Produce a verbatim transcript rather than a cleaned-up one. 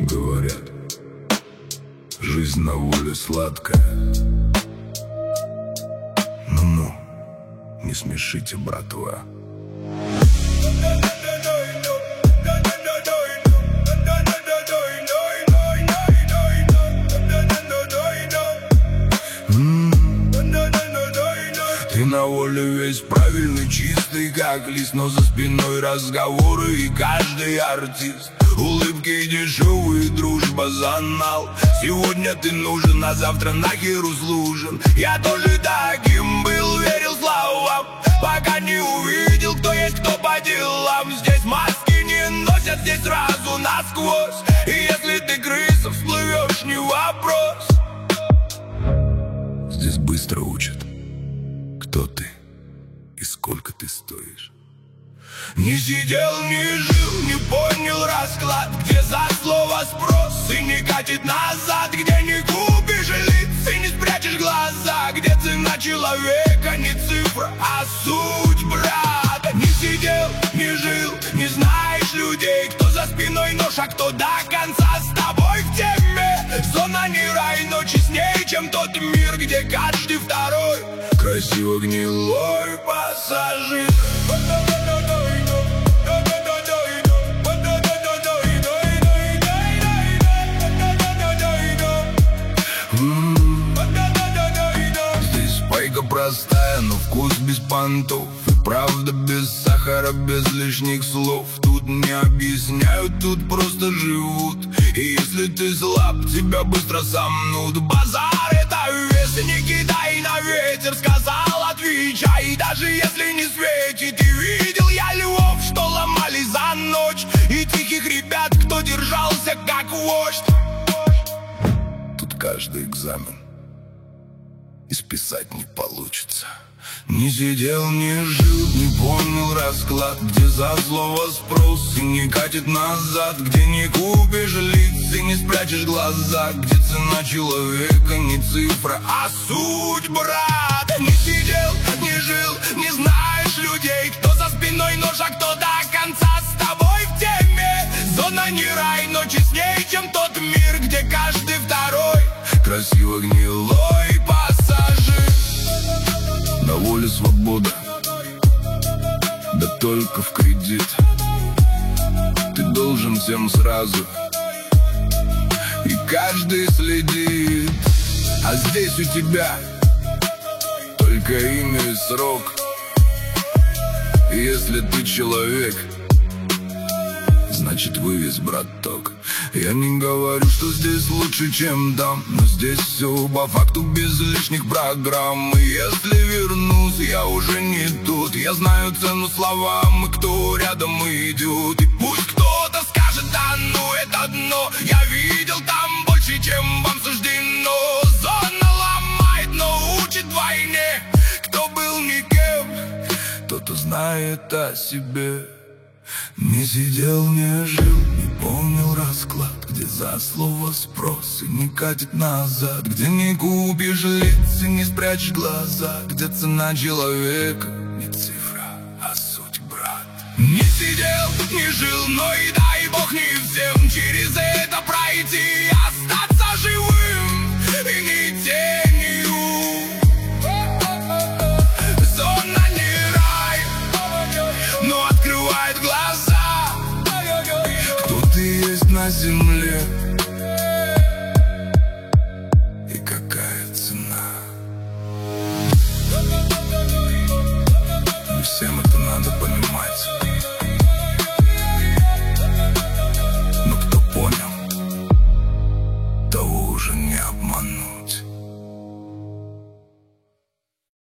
Говорят, жизнь на воле сладкая. Ну-ну, не смешите, братва. Ты на воле весь правильный, чистый, как лист, но за спиной разговоры и каждый артист. Улыбки дешевые, дружба за нал. Сегодня ты нужен, а завтра нахер услужен. Я тоже таким был, верил словам, пока не увидел, кто есть кто по делам. Здесь маски не носят, здесь сразу насквозь. И если ты крыса, всплывешь, не вопрос. Здесь быстро учат, кто ты и сколько ты стоишь. Не сидел, не жил, не понял расклад, где за слово спрос и не катит назад, где не купишь лиц и не спрячешь глаза, где цена человека не цифра, а суть, брат. Не сидел, не жил, не знаешь людей, кто за спиной нож, а кто до конца с тобой в теме. Зона не рай, но честнее, чем тот мир, где каждый второй красиво гнилой пассажир. Здесь пайка простая, но вкус без понтов. И правда без сахара, без лишних слов. Тут не объясняют, тут просто живут. И если ты слаб, тебя быстро сомнут. Базар — это вес, не кидай на ветер. Сказал, отвечай, даже если не светит. И видел я львов, что ломались за ночь, и тихих ребят, кто держался как вождь. Тут каждый экзамен и списать не получится. Не сидел, не жил, не понял расклад, где за слово спрос и не катит назад, где не купишь лиц и не спрячешь глаза, где цена человека не цифра, а суть, брат. Не сидел, не жил, не знаешь людей, кто за спиной нож, а кто до конца с тобой в теме. Зона не рай, но честнее, чем тот мир, где каждый второй красиво гнилой пассажир. На воле свобода, да только в кредит. Ты должен всем сразу, и каждый следит. А здесь у тебя только имя и срок. И если ты человек, значит вывез, браток. Я не говорю, что здесь лучше, чем там, но здесь все по факту без лишних программ. И если вернусь, я уже не тут. Я знаю цену словам, и кто рядом идет. И пусть кто-то скажет, да ну это дно. Я видел там больше, чем вам суждено. Зона ломает, но учит войне. Кто был никем, тот узнает о себе. Не сидел, не жил, не помнил расклад, где за слово спрос и не катит назад, где не купишь лиц и не спрячешь глаза, где цена человека не цифра, а суть, брат. Не сидел, не жил, но и дай бог не всем через это пройти и остаться живым и не тенью. Зона не рай, но открывает глаза. Кто ты есть на земле,